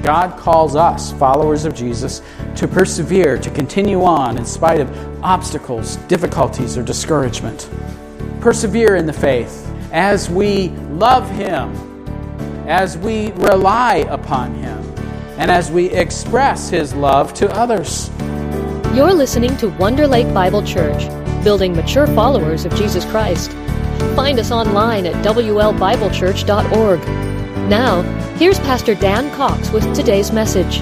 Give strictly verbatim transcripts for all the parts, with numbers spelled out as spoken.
God calls us, followers of Jesus, to persevere, to continue on in spite of obstacles, difficulties, or discouragement. Persevere in the faith as we love Him, as we rely upon Him, and as we express His love to others. You're listening to Wonder Lake Bible Church, building mature followers of Jesus Christ. Find us online at w l bible church dot org. Now, here's Pastor Dan Cox with today's message.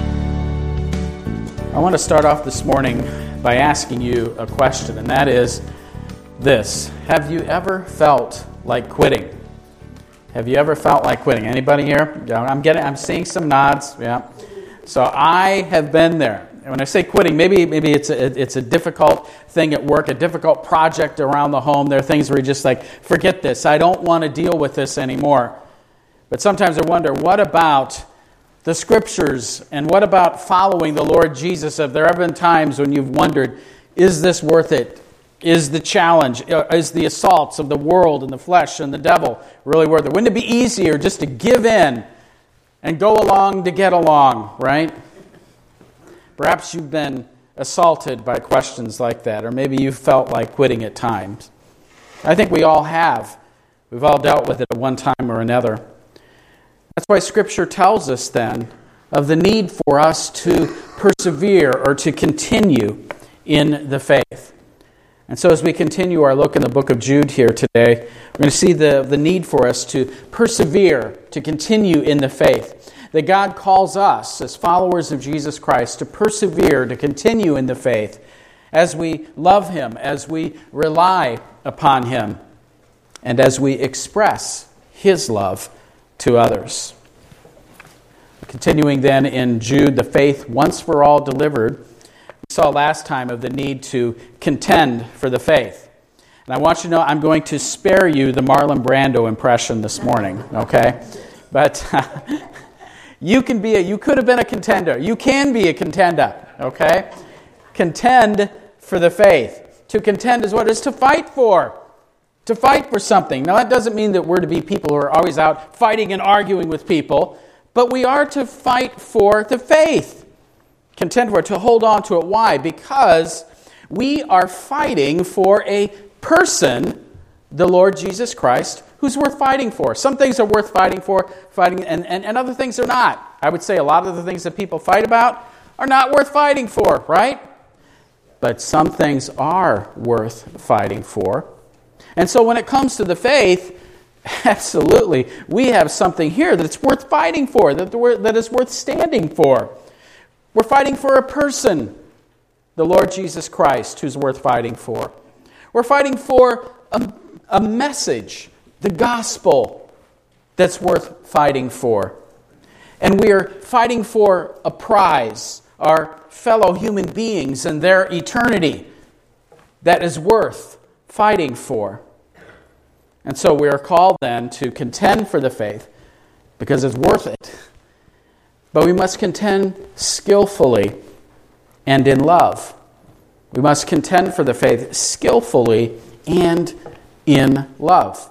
I want to start off this morning by asking you a question, and that is this. Have you ever felt like quitting? Have you ever felt like quitting? Anybody here? I'm getting, I'm seeing some nods. Yeah. So I have been there. And when I say quitting, maybe maybe it's a, it's a difficult thing at work, a difficult project around the home. There are things where you just like, forget this. I don't want to deal with this anymore. But sometimes I wonder, what about the Scriptures? And what about following the Lord Jesus? Have there ever been times when you've wondered, is this worth it? Is the challenge, is the assaults of the world and the flesh and the devil really worth it? Wouldn't it be easier just to give in and go along to get along, right? Perhaps you've been assaulted by questions like that, or maybe you've felt like quitting at times. I think we all have. We've all dealt with it at one time or another. That's why Scripture tells us then of the need for us to persevere or to continue in the faith. And so as we continue our look in the book of Jude here today, we're going to see the, the need for us to persevere, to continue in the faith. That God calls us as followers of Jesus Christ to persevere, to continue in the faith as we love Him, as we rely upon Him, and as we express His love to others. Continuing then in Jude, the faith once for all delivered, we saw last time of the need to contend for the faith. And I want you to know I'm going to spare you the Marlon Brando impression this morning, okay? But you can be a, you could have been a contender. You can be a contender, okay? Contend for the faith. To contend is what it is to fight for. To fight for something. Now that doesn't mean that we're to be people who are always out fighting and arguing with people, but we are to fight for the faith. Contend for it, to hold on to it. Why? Because we are fighting for a person, the Lord Jesus Christ, who's worth fighting for. Some things are worth fighting for, fighting, and, and, and other things are not. I would say a lot of the things that people fight about are not worth fighting for, right? But some things are worth fighting for. And so when it comes to the faith, absolutely, we have something here that's worth fighting for, that, that is worth standing for. We're fighting for a person, the Lord Jesus Christ, who's worth fighting for. We're fighting for a, a message, the gospel, that's worth fighting for. And we are fighting for a prize, our fellow human beings and their eternity, that is worth fighting for. And so we are called then to contend for the faith because it's worth it. But we must contend skillfully and in love. We must contend for the faith skillfully and in love.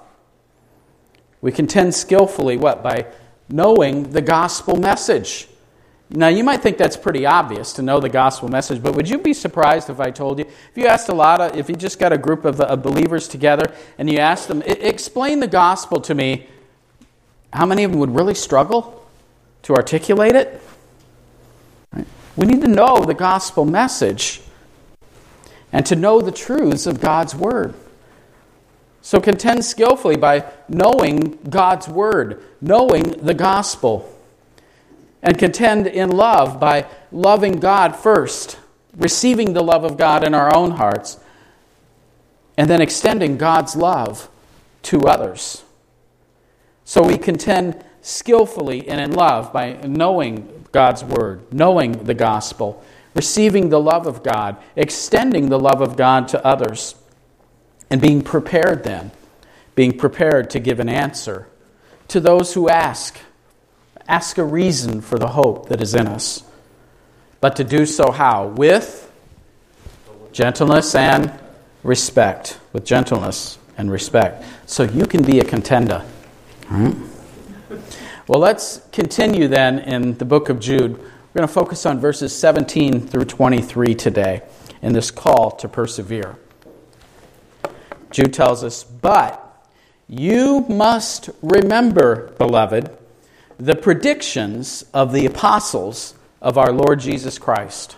We contend skillfully, what? By knowing the gospel message. Now, you might think that's pretty obvious to know the gospel message, but would you be surprised if I told you, if you asked a lot of, if you just got a group of, of believers together and you asked them, explain the gospel to me, how many of them would really struggle to articulate it? Right? We need to know the gospel message and to know the truths of God's word. So contend skillfully by knowing God's word, knowing the gospel. And contend in love by loving God first, receiving the love of God in our own hearts, and then extending God's love to others. So we contend skillfully and in love by knowing God's word, knowing the gospel, receiving the love of God, extending the love of God to others, and being prepared then, being prepared to give an answer to those who ask. Ask a reason for the hope that is in us. But to do so how? With gentleness and respect. With gentleness and respect. So you can be a contender. Hmm? Well, let's continue then in the book of Jude. We're going to focus on verses seventeen through twenty-three today in this call to persevere. Jude tells us, "But you must remember, beloved, the predictions of the apostles of our Lord Jesus Christ.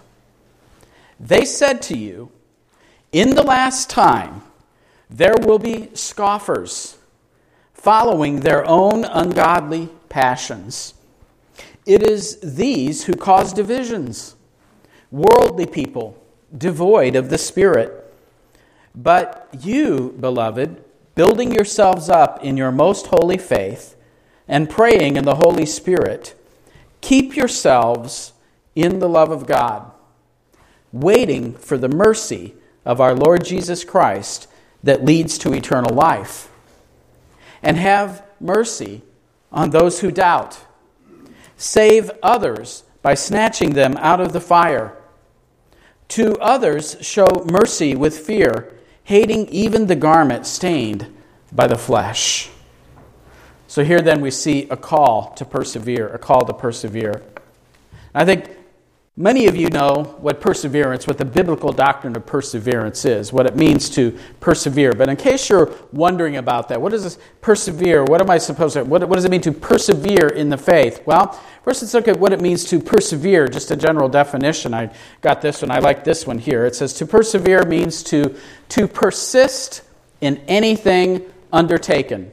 They said to you, 'In the last time there will be scoffers, following their own ungodly passions. It is these who cause divisions, worldly people, devoid of the Spirit. But you, beloved, building yourselves up in your most holy faith and praying in the Holy Spirit, keep yourselves in the love of God, waiting for the mercy of our Lord Jesus Christ that leads to eternal life. And have mercy on those who doubt. Save others by snatching them out of the fire. To others show mercy with fear, hating even the garment stained by the flesh.'" So here then we see a call to persevere, a call to persevere. I think many of you know what perseverance, what the biblical doctrine of perseverance is, what it means to persevere. But in case you're wondering about that, what does this persevere? What am I supposed to, what, what does it mean to persevere in the faith? Well, first let's look at what it means to persevere, just a general definition. I got this one, I like this one here. It says to persevere means to, to persist in anything undertaken,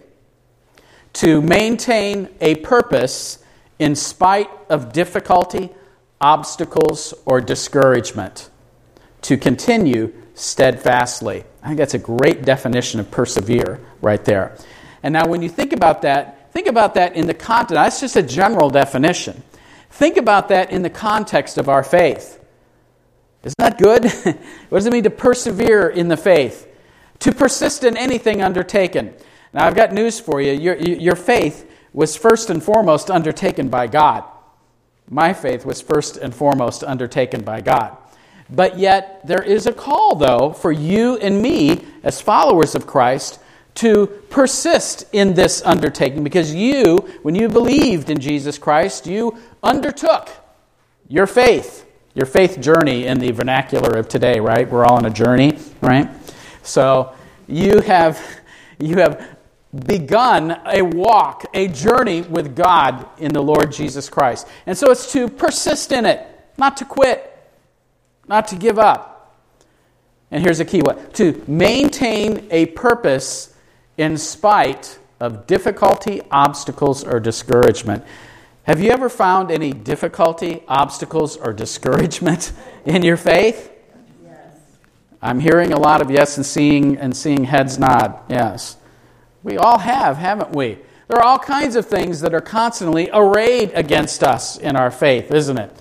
to maintain a purpose in spite of difficulty, obstacles, or discouragement, to continue steadfastly. I think that's a great definition of persevere right there. And now when you think about that, think about that in the context. That's just a general definition. Think about that in the context of our faith. Isn't that good? What does it mean to persevere in the faith? To persist in anything undertaken. Now I've got news for you. Your, your faith was first and foremost undertaken by God. My faith was first and foremost undertaken by God. But yet there is a call, though, for you and me as followers of Christ to persist in this undertaking, because you, when you believed in Jesus Christ, you undertook your faith, your faith journey in the vernacular of today, right? We're all on a journey, right? So you have you have begun a walk, a journey with God in the Lord Jesus Christ. And so it's to persist in it, not to quit, not to give up. And here's a key one: to maintain a purpose in spite of difficulty, obstacles, or discouragement. Have you ever found any difficulty, obstacles, or discouragement in your faith? Yes. I'm hearing a lot of yes and seeing and seeing heads nod. Yes. We all have, haven't we? There are all kinds of things that are constantly arrayed against us in our faith, isn't it? It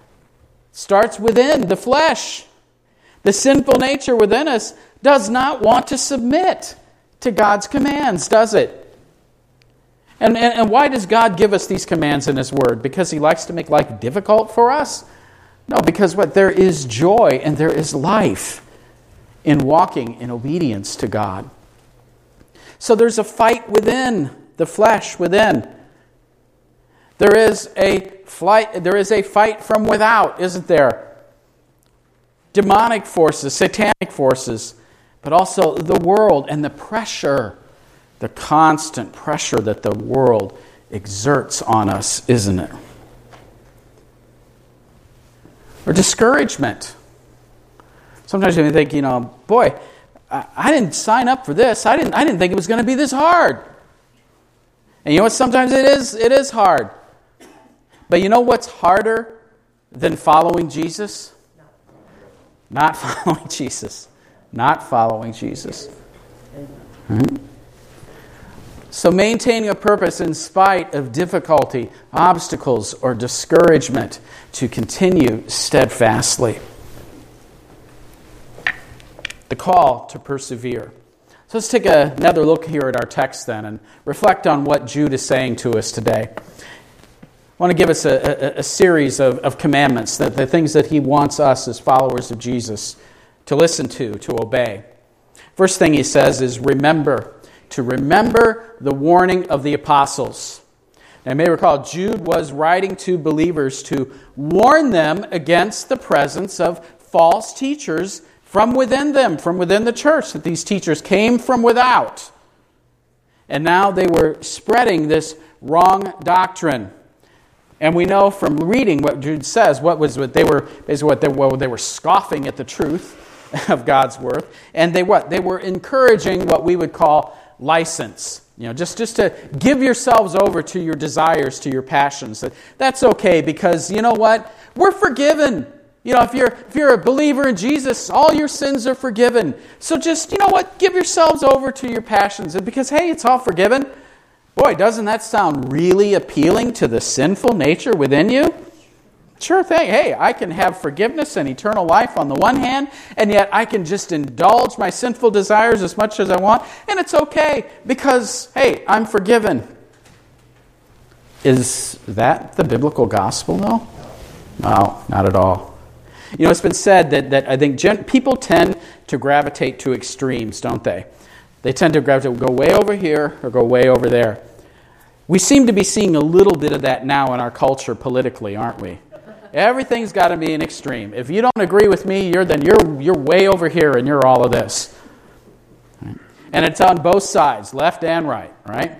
starts within the flesh. The sinful nature within us does not want to submit to God's commands, does it? And, and, and why does God give us these commands in His Word? Because He likes to make life difficult for us? No, because what? There is joy and there is life in walking in obedience to God. So there's a fight within, the flesh within. There is a flight, there is a fight from without, isn't there? Demonic forces, satanic forces, but also the world and the pressure, the constant pressure that the world exerts on us, isn't it? Or discouragement. Sometimes you think, you know, boy, I didn't sign up for this. I didn't I didn't think it was going to be this hard. And you know what? Sometimes it is it is hard. But you know what's harder than following Jesus? Not following Jesus. Not following Jesus. Mm-hmm. So maintaining a purpose in spite of difficulty, obstacles, or discouragement, to continue steadfastly. The call to persevere. So let's take a, another look here at our text then and reflect on what Jude is saying to us today. I want to give us a, a, a series of, of commandments, that the things that he wants us as followers of Jesus to listen to, to obey. First thing he says is remember, to remember the warning of the apostles. And you may recall, Jude was writing to believers to warn them against the presence of false teachers from within them, from within the church, that these teachers came from without. And now they were spreading this wrong doctrine. And we know from reading what Jude says, what was what they were basically what they, well, they were scoffing at the truth of God's word, and they what they were encouraging what we would call license. You know, just, just to give yourselves over to your desires, to your passions. That, that's okay because you know what? We're forgiven. You know, if you're if you're a believer in Jesus, all your sins are forgiven. So just, you know what? Give yourselves over to your passions. And because, hey, it's all forgiven. Boy, doesn't that sound really appealing to the sinful nature within you? Sure thing. Hey, I can have forgiveness and eternal life on the one hand, and yet I can just indulge my sinful desires as much as I want, and it's okay because, hey, I'm forgiven. Is that the biblical gospel, though? No, not at all. You know, it's been said that, that I think gen- people tend to gravitate to extremes, don't they? They tend to gravitate, go way over here or go way over there. We seem to be seeing a little bit of that now in our culture politically, aren't we? Everything's got to be an extreme. If you don't agree with me, you're then you're you're way over here and you're all of this. And it's on both sides, left and right, right?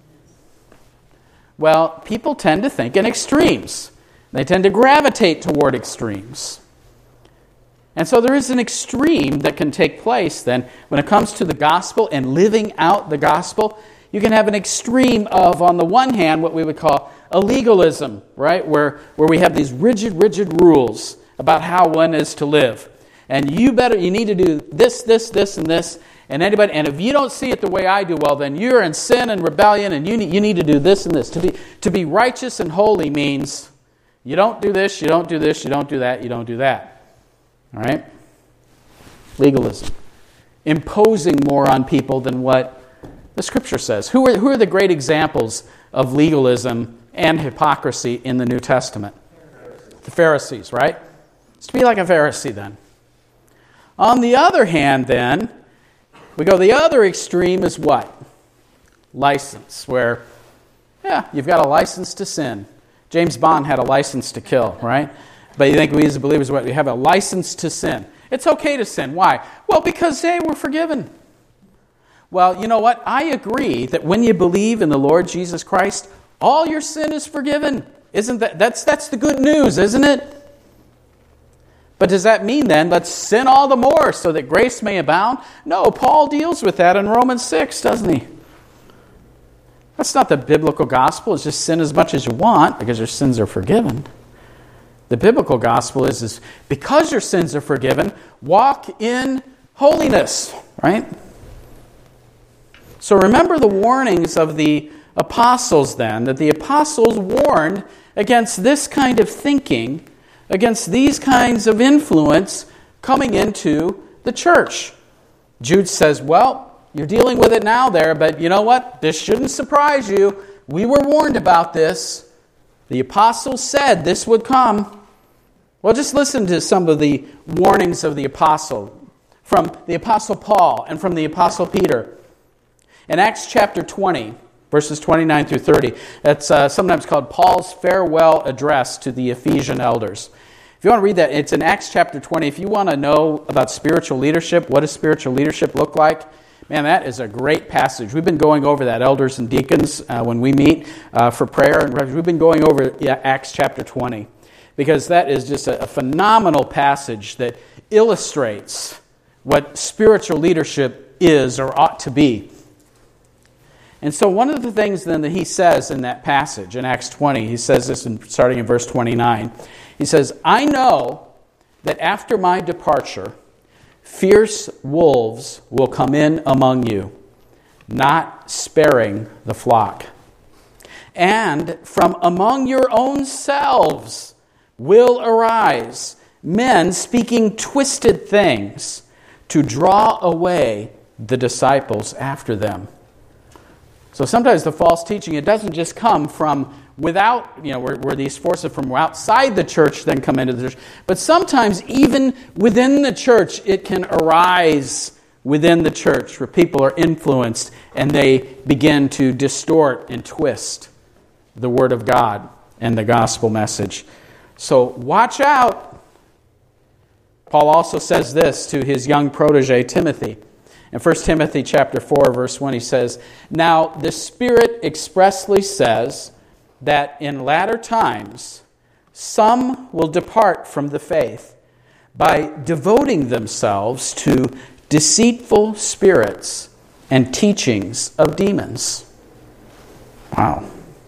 Well, people tend to think in extremes. They tend to gravitate toward extremes. And so there is an extreme that can take place then when it comes to the gospel and living out the gospel. You can have an extreme of, on the one hand, what we would call a legalism, right? Where, where we have these rigid, rigid rules about how one is to live. And you better, you need to do this, this, this, and this. And anybody, and if you don't see it the way I do, well, then you're in sin and rebellion, and you need, you need to do this and this. To be, to be righteous and holy means you don't do this, you don't do this, you don't do that, you don't do that. All right? Legalism. Imposing more on people than what the Scripture says. Who are, who are the great examples of legalism and hypocrisy in the New Testament? The Pharisees, right? It's to be like a Pharisee then. On the other hand then, we go the other extreme is what? License, where, yeah, you've got a license to sin. James Bond had a license to kill, right? But you think we as believers, what, we have a license to sin. It's okay to sin. Why? Well, because, hey, we're forgiven. Well, you know what? I agree that when you believe in the Lord Jesus Christ, all your sin is forgiven. Isn't that that's that's the good news, isn't it? But does that mean then let's sin all the more so that grace may abound? No, Paul deals with that in Romans six, doesn't he? That's not the biblical gospel. It's just sin as much as you want because your sins are forgiven. The biblical gospel is, is because your sins are forgiven, walk in holiness, right? So remember the warnings of the apostles then, that the apostles warned against this kind of thinking, against these kinds of influence coming into the church. Jude says, well, you're dealing with it now there, but you know what? This shouldn't surprise you. We were warned about this. The apostles said this would come. Well, just listen to some of the warnings of the apostle, from the apostle Paul and from the apostle Peter. In Acts chapter twenty, verses twenty-nine through thirty, that's uh, sometimes called Paul's farewell address to the Ephesian elders. If you want to read that, it's in Acts chapter twenty. If you want to know about spiritual leadership, what does spiritual leadership look like? Man, that is a great passage. We've been going over that, elders and deacons, uh, when we meet uh, for prayer. And we've been going over yeah, Acts chapter twenty, because that is just a, a phenomenal passage that illustrates what spiritual leadership is or ought to be. And so one of the things then that he says in that passage, in Acts twenty, he says this in, starting in verse twenty-nine. He says, I know that after my departure, fierce wolves will come in among you, not sparing the flock. And from among your own selves will arise men speaking twisted things to draw away the disciples after them. So sometimes the false teaching, it doesn't just come from without, you know, where, where these forces from outside the church then come into the church. But sometimes even within the church, it can arise within the church where people are influenced and they begin to distort and twist the Word of God and the gospel message. So watch out. Paul also says this to his young protege, Timothy. In First Timothy chapter four, verse one, he says, "Now the Spirit expressly says that in latter times some will depart from the faith by devoting themselves to deceitful spirits and teachings of demons." Wow.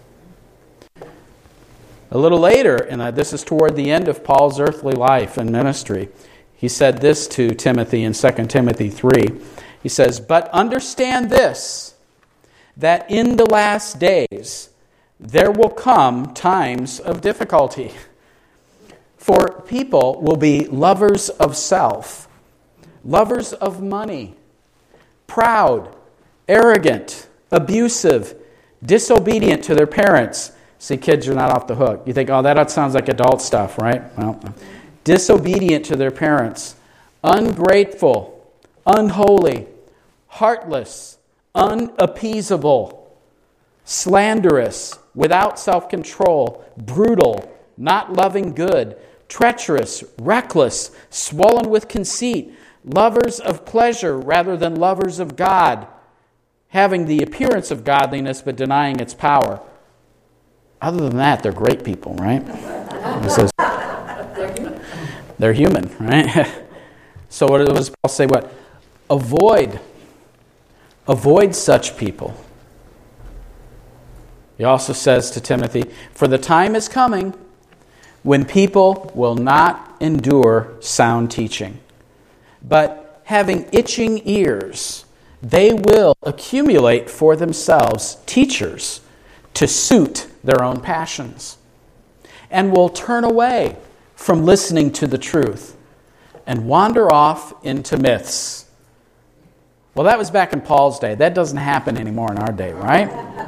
A little later, and this is toward the end of Paul's earthly life and ministry, he said this to Timothy in Second Timothy three. He says, "But understand this, that in the last days there will come times of difficulty. For people will be lovers of self, lovers of money, proud, arrogant, abusive, disobedient to their parents." See, kids, you're not off the hook. You think, oh, that sounds like adult stuff, right? Well, disobedient to their parents, ungrateful, unholy, heartless, unappeasable, slanderous, without self-control, brutal, not loving good, treacherous, reckless, swollen with conceit, lovers of pleasure rather than lovers of God, having the appearance of godliness but denying its power. Other than that, they're great people, right? It says, they're human, right? So what does Paul say? What? Avoid. Avoid such people. He also says to Timothy, "For the time is coming when people will not endure sound teaching, but having itching ears, they will accumulate for themselves teachers to suit their own passions, and will turn away from listening to the truth and wander off into myths." Well, that was back in Paul's day. That doesn't happen anymore in our day, right?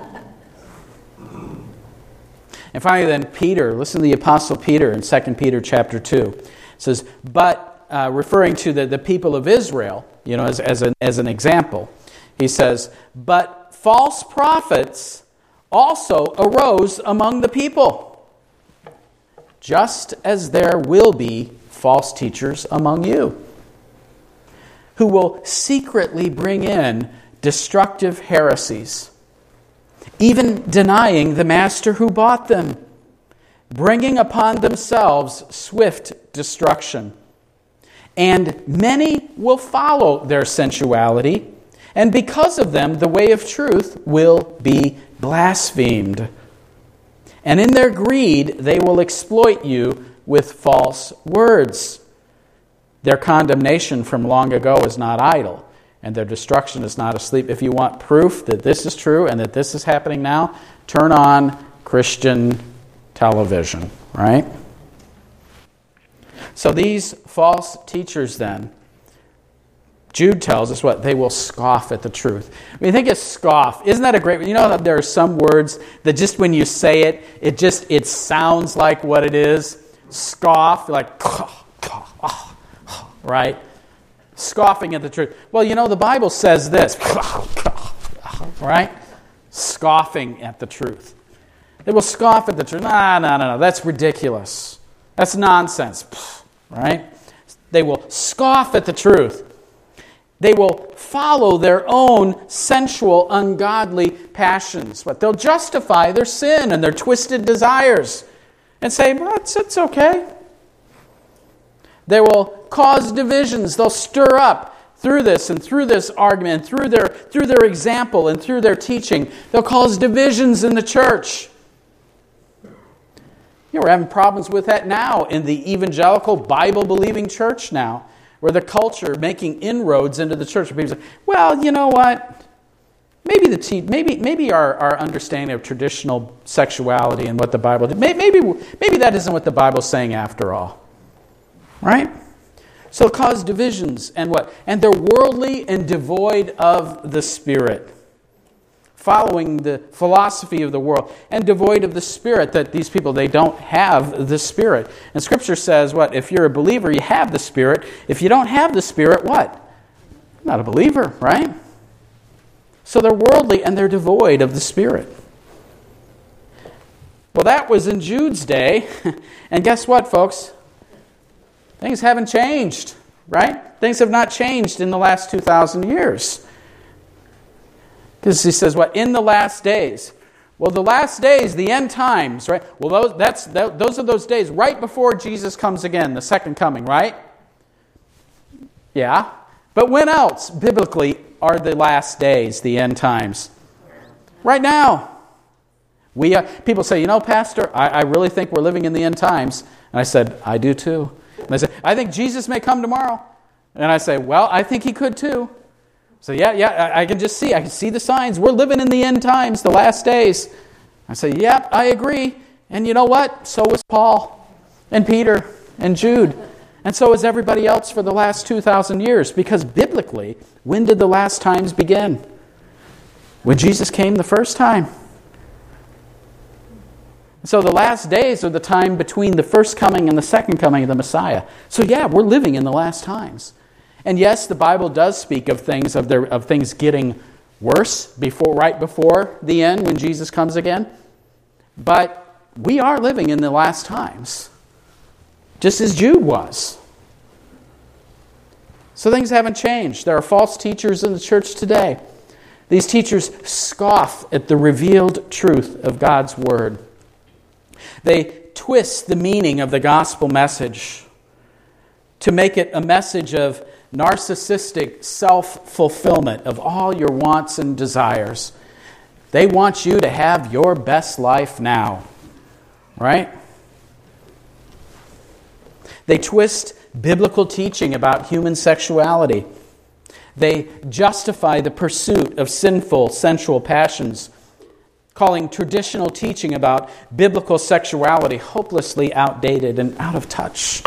And finally then, Peter. Listen to the Apostle Peter in Second Peter chapter two. It says, but uh, referring to the, the people of Israel, you know, as, as, an, as an example, he says, "But false prophets also arose among the people, just as there will be false teachers among you, who will secretly bring in destructive heresies, even denying the master who bought them, bringing upon themselves swift destruction. And many will follow their sensuality, and because of them the way of truth will be blasphemed. And in their greed they will exploit you with false words. Their condemnation from long ago is not idle, and their destruction is not asleep." If you want proof that this is true and that this is happening now, turn on Christian television, right? So these false teachers then, Jude tells us what? They will scoff at the truth. I mean, think of scoff. Isn't that a great... You know that there are some words that just when you say it, it just, it sounds like what it is. Scoff, like, right? Scoffing at the truth. Well, you know, the Bible says this, right? Scoffing at the truth. They will scoff at the truth. No, no, no, no. That's ridiculous. That's nonsense, right? They will scoff at the truth. They will follow their own sensual, ungodly passions. But they'll justify their sin and their twisted desires and say, well, it's, it's okay. They will cause divisions. They'll stir up through this and through this argument, and through their, through their example and through their teaching. They'll cause divisions in the church. You know, we're having problems with that now in the evangelical, Bible-believing church now, where the culture making inroads into the church. People say, well, you know what? Maybe the te- maybe maybe our, our understanding of traditional sexuality and what the Bible did, maybe maybe that isn't what the Bible's saying after all. Right? So it'll cause divisions and what? And they're worldly and devoid of the Spirit, following the philosophy of the world, and devoid of the Spirit. That these people, they don't have the Spirit. And Scripture says, what? If you're a believer, you have the Spirit. If you don't have the Spirit, what? You're not a believer, right? So they're worldly and they're devoid of the Spirit. Well, that was in Jude's day. And guess what, folks? Things haven't changed, right? Things have not changed in the last two thousand years. Because he says, what? In the last days. Well, the last days, the end times, right? Well, those, that's, those are those days right before Jesus comes again, the second coming, right? Yeah. But when else, biblically, are the last days, the end times? Right now. We uh, people say, you know, Pastor, I, I really think we're living in the end times. And I said, I do too. And they say, I think Jesus may come tomorrow. And I say, well, I think he could too. So yeah, yeah, I, I can just see, I can see the signs. We're living in the end times, the last days. I say, yep, I agree. And you know what? So was Paul and Peter and Jude. And so is everybody else for the last two thousand years. Because biblically, when did the last times begin? When Jesus came the first time. So the last days are the time between the first coming and the second coming of the Messiah. So yeah, we're living in the last times. And yes, the Bible does speak of things of their of things getting worse before right before the end when Jesus comes again. But we are living in the last times. Just as Jude was. So things haven't changed. There are false teachers in the church today. These teachers scoff at the revealed truth of God's Word. They twist the meaning of the gospel message to make it a message of narcissistic self-fulfillment of all your wants and desires. They want you to have your best life now, right? They twist biblical teaching about human sexuality. They justify the pursuit of sinful, sensual passions, calling traditional teaching about biblical sexuality hopelessly outdated and out of touch.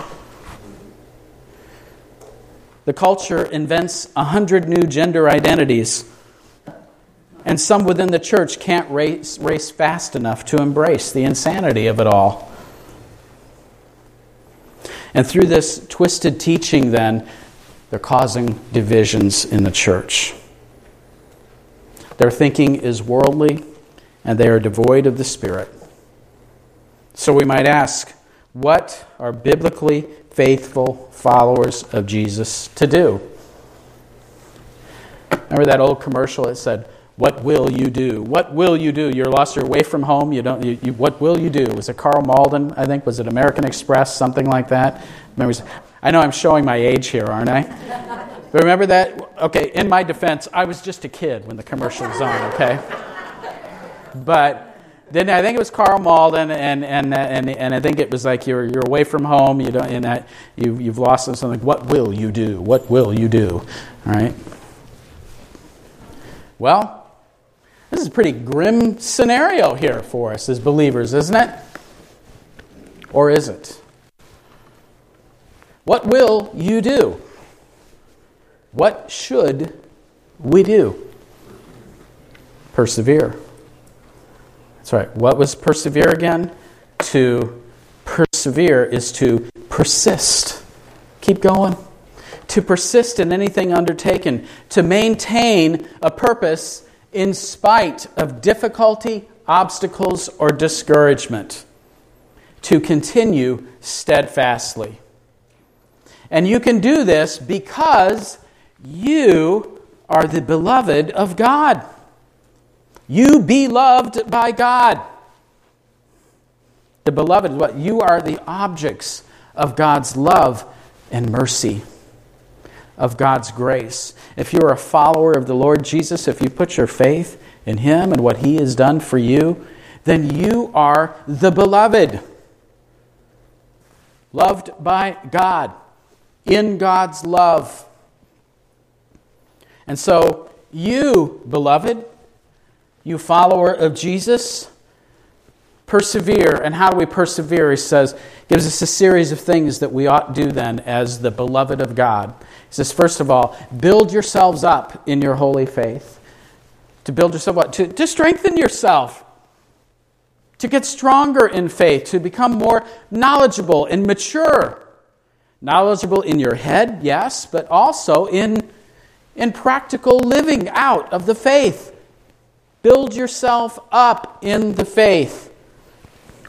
The culture invents a hundred new gender identities, and some within the church can't race, race fast enough to embrace the insanity of it all. And through this twisted teaching, then, they're causing divisions in the church. Their thinking is worldly, and they are devoid of the Spirit. So we might ask, what are biblically faithful followers of Jesus to do? Remember that old commercial that said, what will you do? What will you do? You're lost, you're away from home, you don't you, you, what will you do? Was it Carl Malden, I think? Was it American Express? Something like that? Remember, I know I'm showing my age here, aren't I? But remember that? Okay, in my defense, I was just a kid when the commercial was on, okay? But then I think it was Carl Malden, and and and and I think it was like you're you're away from home, you don't, and that you you've lost something. What will you do? What will you do? All right. Well, this is a pretty grim scenario here for us as believers, isn't it? Or is it? What will you do? What should we do? Persevere. That's right. What was persevere again? To persevere is to persist. Keep going. To persist in anything undertaken. To maintain a purpose in spite of difficulty, obstacles, or discouragement. To continue steadfastly. And you can do this because you are the beloved of God. You be loved by God. The beloved, what? You are the objects of God's love and mercy, of God's grace. If you're a follower of the Lord Jesus, if you put your faith in Him and what He has done for you, then you are the beloved. Loved by God. In God's love. And so, you, beloved, you follower of Jesus, persevere. And how do we persevere? He says, gives us a series of things that we ought to do then as the beloved of God. He says, first of all, build yourselves up in your holy faith. To build yourself up, to, to strengthen yourself. To get stronger in faith, to become more knowledgeable and mature. Knowledgeable in your head, yes, but also in, in practical living out of the faith. Build yourself up in the faith.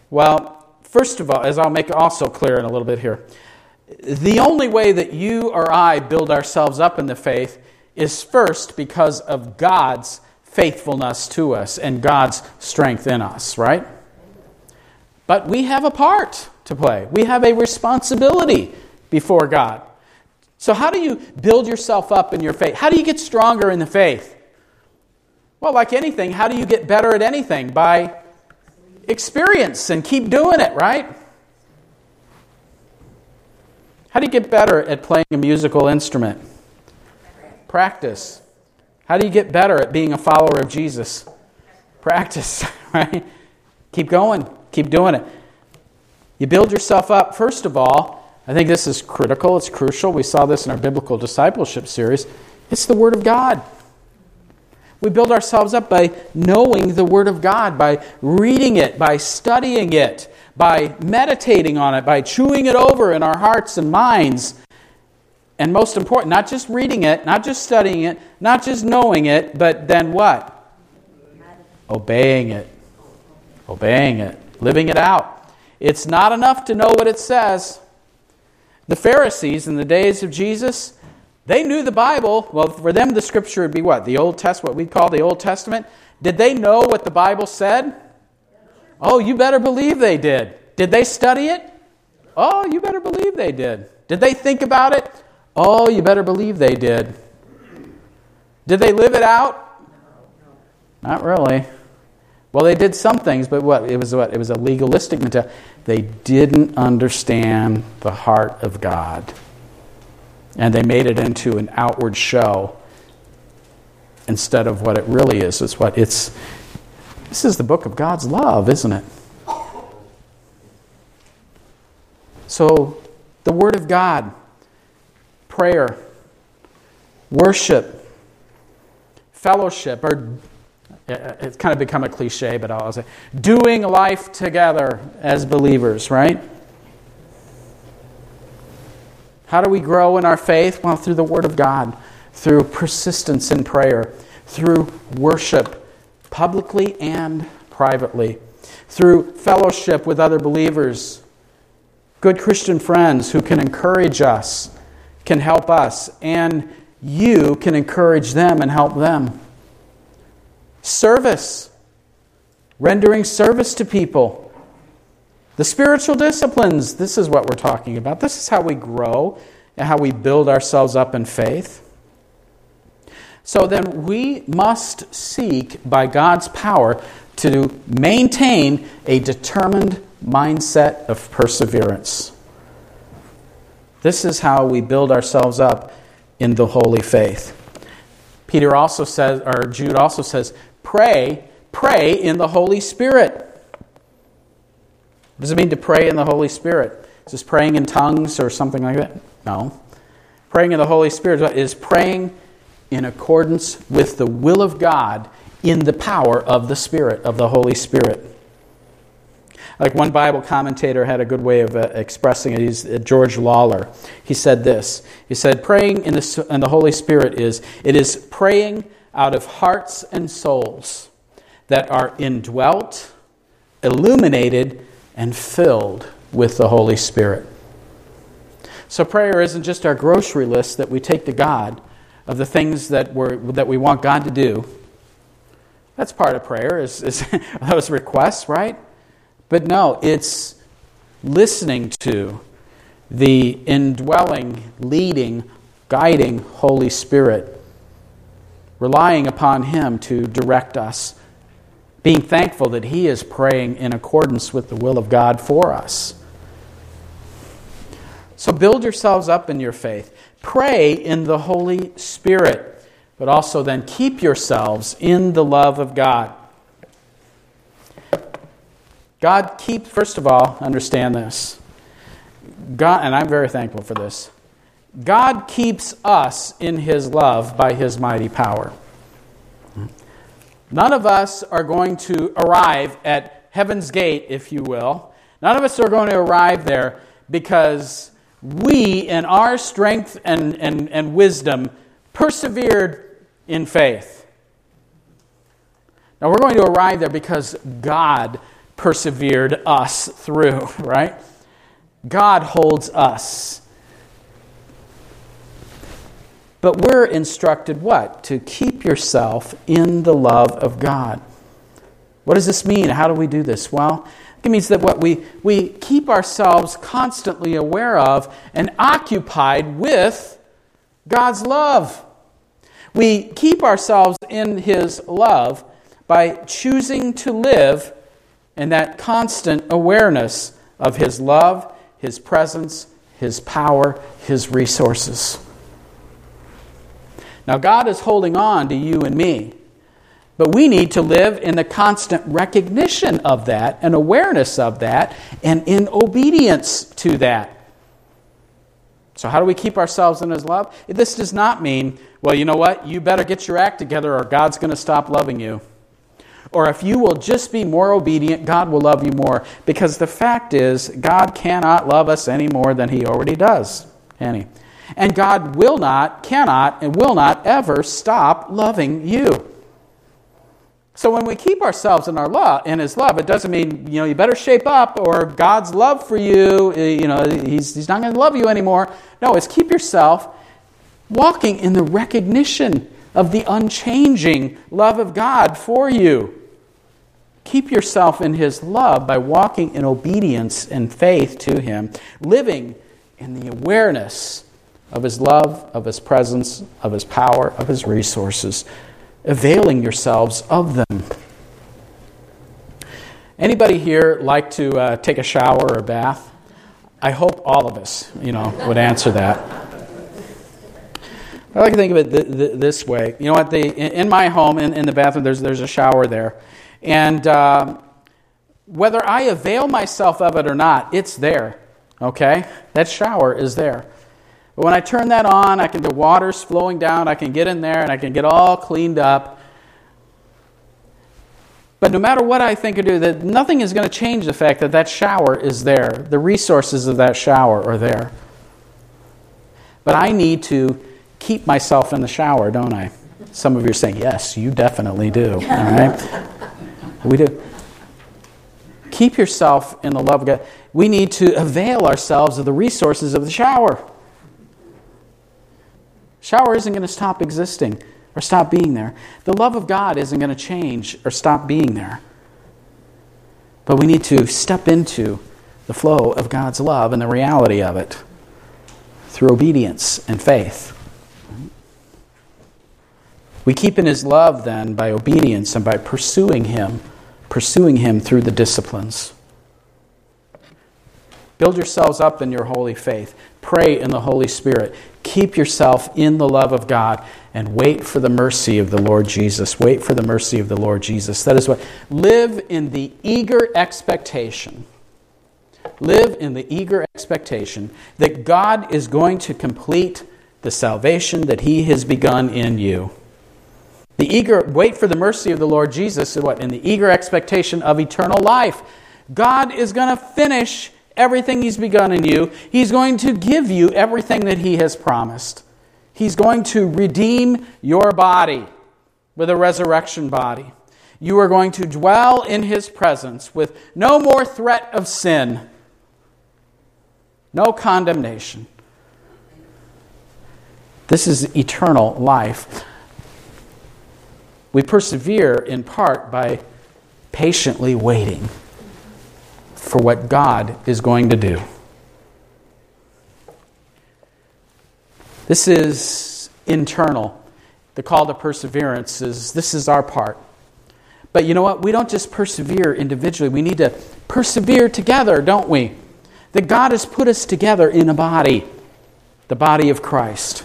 Well, first of all, as I'll make also clear in a little bit here, the only way that you or I build ourselves up in the faith is first because of God's faithfulness to us and God's strength in us, right? But we have a part to play. We have a responsibility before God. So how do you build yourself up in your faith? How do you get stronger in the faith? Well, like anything, how do you get better at anything? By experience and keep doing it, right? How do you get better at playing a musical instrument? Practice. How do you get better at being a follower of Jesus? Practice, right? Keep going. Keep doing it. You build yourself up, first of all. I think this is critical. It's crucial. We saw this in our biblical discipleship series. It's the Word of God. We build ourselves up by knowing the Word of God, by reading it, by studying it, by meditating on it, by chewing it over in our hearts and minds. And most important, not just reading it, not just studying it, not just knowing it, but then what? Obeying it. Obeying it. Living it out. It's not enough to know what it says. The Pharisees in the days of Jesus, they knew the Bible. Well, for them the Scripture would be what? The Old Testament, what we call the Old Testament. Did they know what the Bible said? Oh, you better believe they did. Did they study it? Oh, you better believe they did. Did they think about it? Oh, you better believe they did. Did they live it out? Not really. Well, they did some things, but what? It was what? It was a legalistic mentality. They didn't understand the heart of God. And they made it into an outward show instead of what it really is. It's what it's this is the book of God's love, isn't it? So, the Word of God, prayer, worship, fellowship, or it's kind of become a cliche, but I'll say, doing life together as believers, right? How do we grow in our faith? Well, through the Word of God, through persistence in prayer, through worship, publicly and privately, through fellowship with other believers, good Christian friends who can encourage us, can help us, and you can encourage them and help them. Service, rendering service to people. The spiritual disciplines, this is what we're talking about. This is how we grow and how we build ourselves up in faith. So then we must seek, by God's power, to maintain a determined mindset of perseverance. This is how we build ourselves up in the holy faith. Peter also says, or Jude also says, pray, pray in the Holy Spirit. What does it mean to pray in the Holy Spirit? Is this praying in tongues or something like that? No. Praying in the Holy Spirit is praying in accordance with the will of God in the power of the Spirit, of the Holy Spirit. Like one Bible commentator had a good way of uh, expressing it. He's uh, George Lawler. He said this. He said, praying in the, in the Holy Spirit is, it is praying out of hearts and souls that are indwelt, illuminated, and filled with the Holy Spirit. So prayer isn't just our grocery list that we take to God of the things that we're, that we want God to do. That's part of prayer, is, is those requests, right? But no, it's listening to the indwelling, leading, guiding Holy Spirit, relying upon Him to direct us, being thankful that He is praying in accordance with the will of God for us. So build yourselves up in your faith. Pray in the Holy Spirit, but also then keep yourselves in the love of God. God keeps, first of all, understand this. God, and I'm very thankful for this. God keeps us in His love by His mighty power. None of us are going to arrive at heaven's gate, if you will. None of us are going to arrive there because we, in our strength and, and, and wisdom, persevered in faith. Now, we're going to arrive there because God persevered us through, right? God holds us. But we're instructed what? To keep yourself in the love of God. What does this mean? How do we do this? Well, it means that what we, we keep ourselves constantly aware of and occupied with God's love. We keep ourselves in His love by choosing to live in that constant awareness of His love, His presence, His power, His resources. Now, God is holding on to you and me, but we need to live in the constant recognition of that and awareness of that and in obedience to that. So how do we keep ourselves in His love? This does not mean, well, you know what? You better get your act together or God's going to stop loving you. Or if you will just be more obedient, God will love you more. Because the fact is, God cannot love us any more than He already does. Can He? And God will not, cannot, and will not ever stop loving you. So when we keep ourselves in our love, in His love, it doesn't mean, you know, you better shape up or God's love for you, you know, He's, he's not going to love you anymore. No, it's keep yourself walking in the recognition of the unchanging love of God for you. Keep yourself in His love by walking in obedience and faith to Him, living in the awareness of His love, of His presence, of His power, of His resources, availing yourselves of them. Anybody here like to uh, take a shower or a bath? I hope all of us, you know, would answer that. I like to think of it th- th- this way. You know what? The, in my home, in, in the bathroom, there's there's a shower there. And uh, whether I avail myself of it or not, it's there. Okay? That shower is there. But when I turn that on, I can, the water's flowing down, I can get in there and I can get all cleaned up. But no matter what I think or do, that nothing is going to change the fact that that shower is there. The resources of that shower are there. But I need to keep myself in the shower, don't I? Some of you are saying, yes, you definitely do. All right? We do. Keep yourself in the love of God. We need to avail ourselves of the resources of the shower. Shower isn't going to stop existing or stop being there. The love of God isn't going to change or stop being there. But we need to step into the flow of God's love and the reality of it through obedience and faith. We keep in His love then by obedience and by pursuing Him, pursuing Him through the disciplines. Build yourselves up in your holy faith. Pray in the Holy Spirit. Keep yourself in the love of God and wait for the mercy of the Lord Jesus. Wait for the mercy of the Lord Jesus. That is what. Live in the eager expectation. Live in the eager expectation that God is going to complete the salvation that He has begun in you. The eager, wait for the mercy of the Lord Jesus, what? In the eager expectation of eternal life. God is going to finish everything He's begun in you. He's going to give you everything that He has promised. He's going to redeem your body with a resurrection body. You are going to dwell in His presence with no more threat of sin, no condemnation. This is eternal life. We persevere in part by patiently waiting for what God is going to do. This is internal. The call to perseverance is, this is our part. But you know what? We don't just persevere individually. We need to persevere together, don't we? That God has put us together in a body, the body of Christ.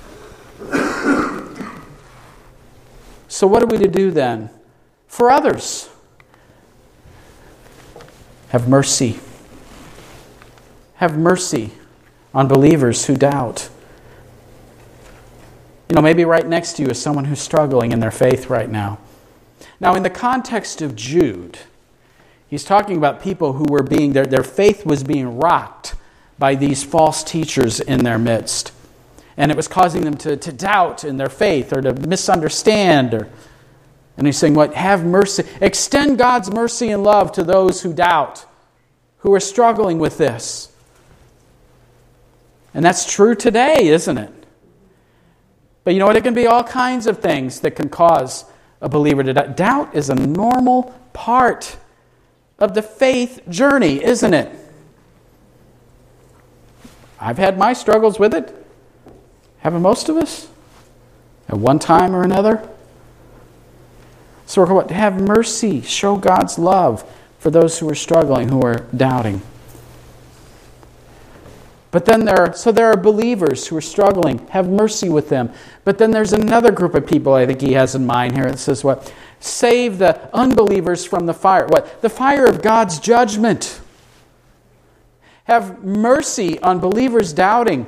So what are we to do then? For others. Have mercy. Have mercy on believers who doubt. You know, maybe right next to you is someone who's struggling in their faith right now. Now, in the context of Jude, he's talking about people who were being, their, their faith was being rocked by these false teachers in their midst. And it was causing them to, to doubt in their faith or to misunderstand. Or And he's saying, what? Have mercy. Extend God's mercy and love to those who doubt, who are struggling with this. And that's true today, isn't it? But you know what? It can be all kinds of things that can cause a believer to doubt. Doubt is a normal part of the faith journey, isn't it? I've had my struggles with it. Haven't most of us? At one time or another? So we're going to have mercy, show God's love for those who are struggling, who are doubting. But then there are, so there are believers who are struggling. Have mercy with them. But then there's another group of people I think he has in mind here. It says what? Save the unbelievers from the fire. What? The fire of God's judgment. Have mercy on believers doubting.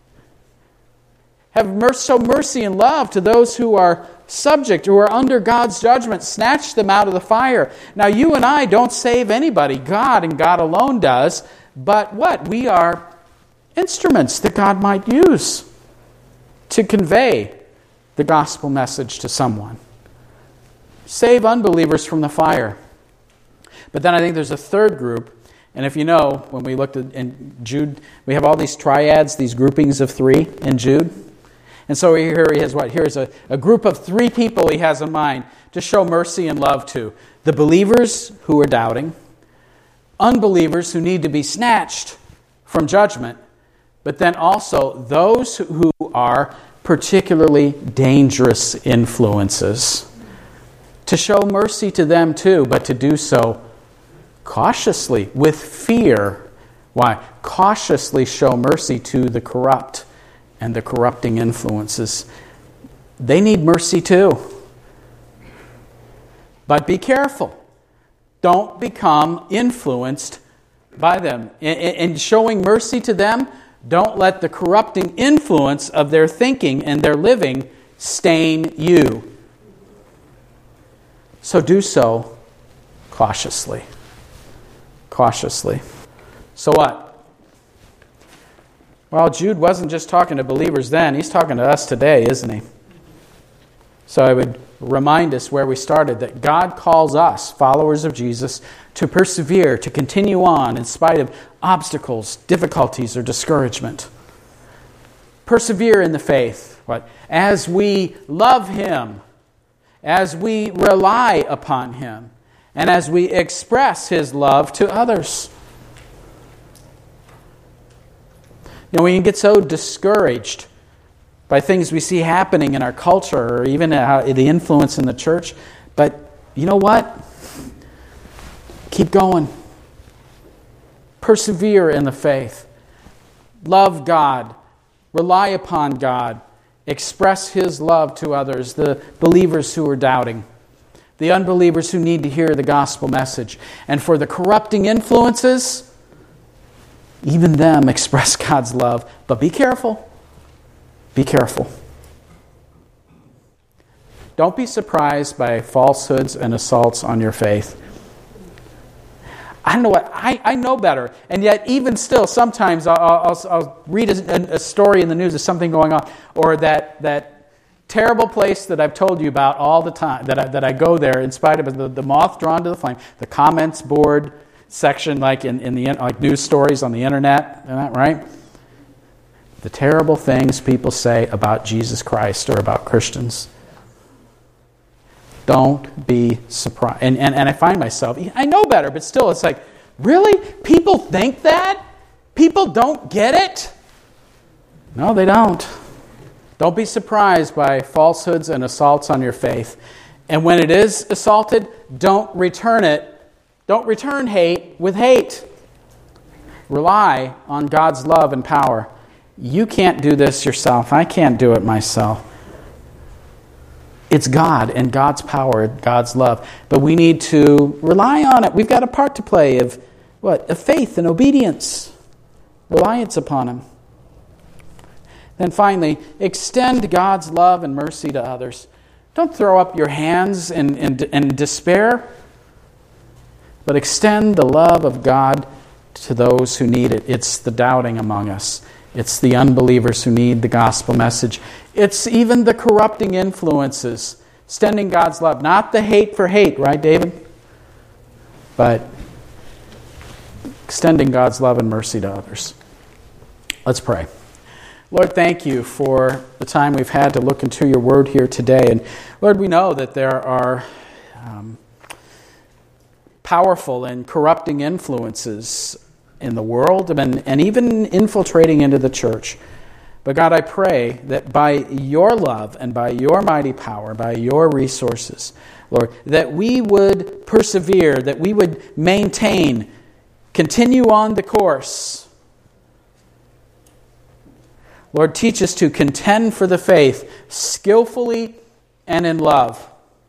Have mercy, show mercy and love to those who are subject, who are under God's judgment. Snatch them out of the fire. Now you and I don't save anybody. God and God alone does. But what? We are instruments that God might use to convey the gospel message to someone. Save unbelievers from the fire. But then I think there's a third group. And if you know, when we looked at in Jude, we have all these triads, these groupings of three in Jude. And so here he has what? Here's a, a group of three people he has in mind to show mercy and love to. The believers who are doubting, unbelievers who need to be snatched from judgment, but then also those who are particularly dangerous influences. To show mercy to them too, but to do so cautiously, with fear. Why? Cautiously show mercy to the corrupt and the corrupting influences. They need mercy too. But be careful. Don't become influenced by them. In showing mercy to them, don't let the corrupting influence of their thinking and their living stain you. So do so cautiously. Cautiously. So what? Well, Jude wasn't just talking to believers then. He's talking to us today, isn't he? So I would remind us where we started, that God calls us, followers of Jesus, to persevere, to continue on in spite of obstacles, difficulties, or discouragement. Persevere in the faith. What? As we love Him, as we rely upon Him, and as we express His love to others. You know, we can get so discouraged by things we see happening in our culture, or even the influence in the church. But you know what? Keep going. Persevere in the faith. Love God. Rely upon God. Express His love to others, the believers who are doubting, the unbelievers who need to hear the gospel message. And for the corrupting influences, even them express God's love. But be careful. Be careful. Don't be surprised by falsehoods and assaults on your faith. I don't know what, I, I know better. And yet, even still, sometimes I'll, I'll, I'll read a, a story in the news of something going on, or that that terrible place that I've told you about all the time, that I, that I go there in spite of the, the moth drawn to the flame, the comments board section, like in, in the like news stories on the internet, isn't that right? The terrible things people say about Jesus Christ or about Christians. Don't be surprised. And, and, and I find myself, I know better, but still it's like, really? People think that? People don't get it? No, they don't. Don't be surprised by falsehoods and assaults on your faith. And when it is assaulted, don't return it. Don't return hate with hate. Rely on God's love and power. You can't do this yourself. I can't do it myself. It's God and God's power, God's love. But we need to rely on it. We've got a part to play of what? Of faith and obedience. Reliance upon Him. Then finally, extend God's love and mercy to others. Don't throw up your hands in, in, in despair, but extend the love of God to those who need it. It's the doubting among us. It's the unbelievers who need the gospel message. It's even the corrupting influences Extending God's love. Not the hate for hate, right, David? But extending God's love and mercy to others. Let's pray. Lord, thank you for the time we've had to look into your word here today. And Lord, we know that there are um, powerful and corrupting influences in the world and, and even infiltrating into the church. But God, I pray that by your love and by your mighty power, by your resources, Lord, that we would persevere, that we would maintain, continue on the course. Lord, teach us to contend for the faith skillfully and in love.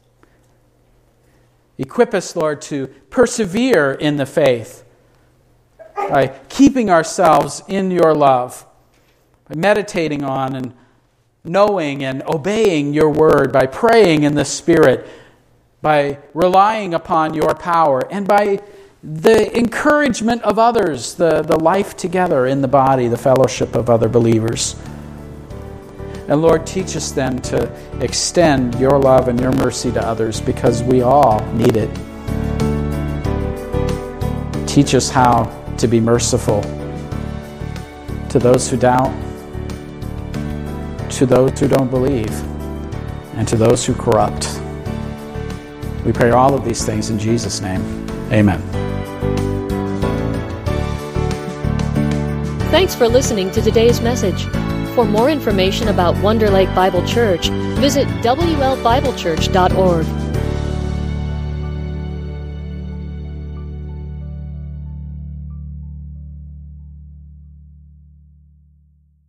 Equip us, Lord, to persevere in the faith by keeping ourselves in your love, by meditating on and knowing and obeying your word, by praying in the Spirit, by relying upon your power, and by the encouragement of others, the, the life together in the body, the fellowship of other believers. And Lord, teach us then to extend your love and your mercy to others because we all need it. Teach us how to be merciful to those who doubt, to those who don't believe, and to those who corrupt. We pray all of these things in Jesus' name. Amen. Thanks for listening to today's message. For more information about Wonder Lake Bible Church, visit W L Bible Church dot org.